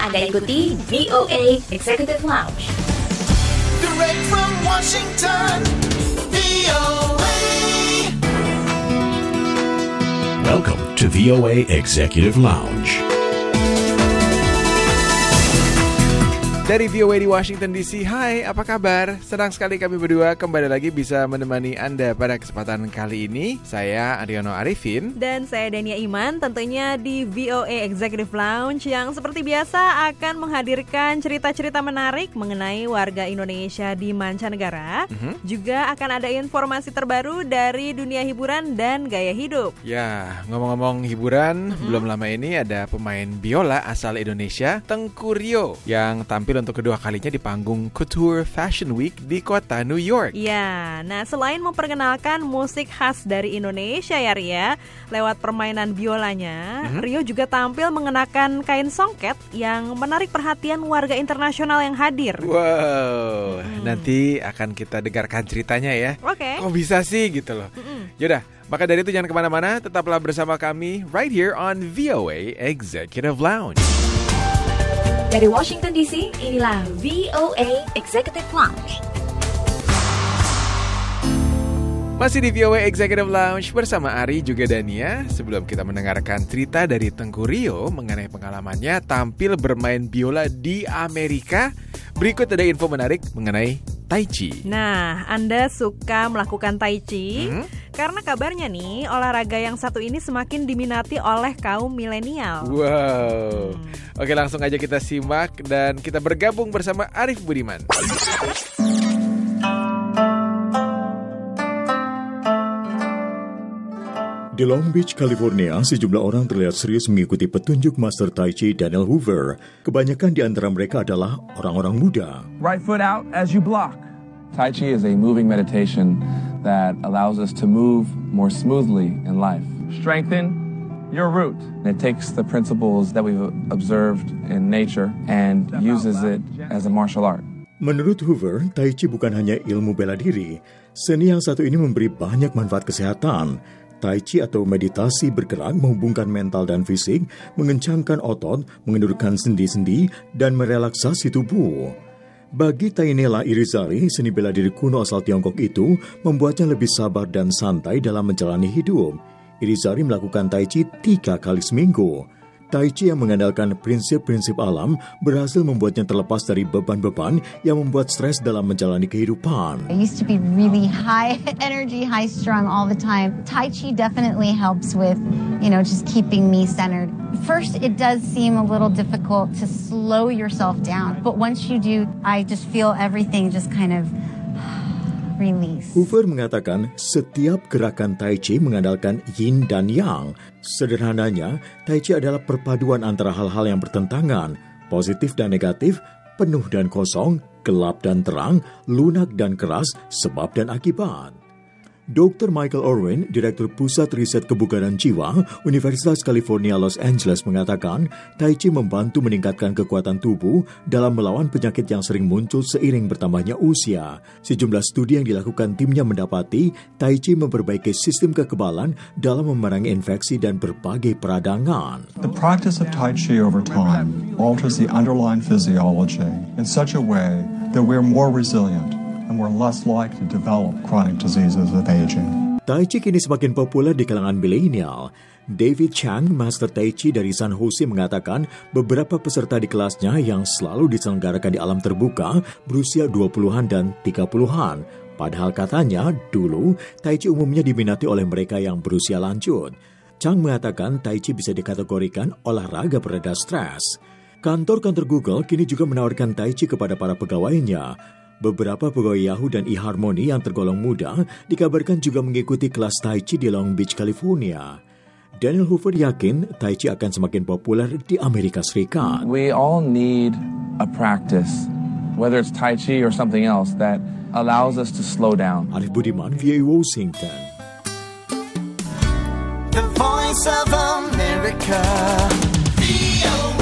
Anda ikuti VOA Executive Lounge. Direct from Washington, VOA. Welcome to VOA Executive Lounge. Dari VOA di Washington DC, hai apa kabar? Senang sekali kami berdua kembali lagi bisa menemani Anda pada kesempatan kali ini. Saya Aryono Arifin. Dan saya Dania Iman, tentunya di VOA Executive Lounge yang seperti biasa akan menghadirkan cerita-cerita menarik mengenai warga Indonesia di mancanegara. Juga akan ada informasi terbaru dari dunia hiburan dan gaya hidup. Ya, ngomong-ngomong hiburan, belum lama ini ada pemain biola asal Indonesia, Tengku Rio, yang tampil untuk kedua kalinya di panggung Couture Fashion Week di kota New York. Ya, nah selain memperkenalkan musik khas dari Indonesia ya Ria, lewat permainan biolanya, Rio juga tampil mengenakan kain songket yang menarik perhatian warga internasional yang hadir. Wow, nanti akan kita dengarkan ceritanya ya. Oke. Kok bisa sih gitu loh. Yaudah, maka dari itu jangan kemana-mana, tetaplah bersama kami right here on VOA Executive Lounge. Dari Washington DC, inilah VOA Executive Lounge. Masih di VOA Executive Lounge bersama Ari juga Dania. Sebelum kita mendengarkan cerita dari Tengku Rio mengenai pengalamannya tampil bermain biola di Amerika, berikut ada info menarik mengenai Tai Chi. Nah, Anda suka melakukan Tai Chi? Karena kabarnya nih, olahraga yang satu ini semakin diminati oleh kaum milenial. Wow. Oke, langsung aja kita simak dan kita bergabung bersama Arif Budiman. Di Long Beach, California, sejumlah orang terlihat serius mengikuti petunjuk Master Tai Chi Daniel Hoover. Kebanyakan di antara mereka adalah orang-orang muda. Right foot out as you block. Tai Chi is a moving meditation that allows us to move more smoothly in life. Strengthen your root. It takes the principles that we've observed in nature and uses it as a martial art. Menurut Hoover, Tai Chi bukan hanya ilmu bela diri. Seni yang satu ini memberi banyak manfaat kesehatan. Tai Chi atau meditasi bergerak menghubungkan mental dan fisik, mengencangkan otot, mengendurkan sendi-sendi, dan merelaksasi tubuh. Bagi Tainela Irizarry, seni bela diri kuno asal Tiongkok itu membuatnya lebih sabar dan santai dalam menjalani hidup. Irizarry melakukan Tai Chi 3 kali seminggu. Tai Chi yang mengandalkan prinsip-prinsip alam berhasil membuatnya terlepas dari beban-beban yang membuat stres dalam menjalani kehidupan. I used to be really high energy, high strung all the time. Tai Chi definitely helps with, just keeping me centered. First, it does seem a little difficult to slow yourself down. But once you do, I just feel everything just kind of release. Hoover mengatakan setiap gerakan Tai Chi mengandalkan yin dan yang. Sederhananya, Tai Chi adalah perpaduan antara hal-hal yang bertentangan, positif dan negatif, penuh dan kosong, gelap dan terang, lunak dan keras, sebab dan akibat. Dr. Michael Orwin, Direktur Pusat Riset Kebugaran Jiwa, Universitas California, Los Angeles mengatakan, Tai Chi membantu meningkatkan kekuatan tubuh dalam melawan penyakit yang sering muncul seiring bertambahnya usia. Sejumlah studi yang dilakukan timnya mendapati, Tai Chi memperbaiki sistem kekebalan dalam memerangi infeksi dan berbagai peradangan. The practice of Tai Chi over time alters the underlying physiology in such a way that we're more resilient and we're less likely to develop chronic diseases of aging. Tai Chi kini semakin populer di kalangan milenial. David Chang, Master Tai Chi dari San Jose mengatakan beberapa peserta di kelasnya yang selalu diselenggarakan di alam terbuka berusia 20-an dan 30-an. Padahal katanya, dulu Tai Chi umumnya diminati oleh mereka yang berusia lanjut. Chang mengatakan Tai Chi bisa dikategorikan olahraga pereda stres. Kantor-kantor Google kini juga menawarkan Tai Chi kepada para pegawainya. Beberapa pegawai Yahoo dan eHarmony yang tergolong muda dikabarkan juga mengikuti kelas Tai Chi di Long Beach, California. Daniel Hoover yakin Tai Chi akan semakin populer di Amerika Serikat. We all need a practice, whether it's Tai Chi or something else, that allows us to slow down. Arif Budiman, VOA Washington. The Voice of America, VOA.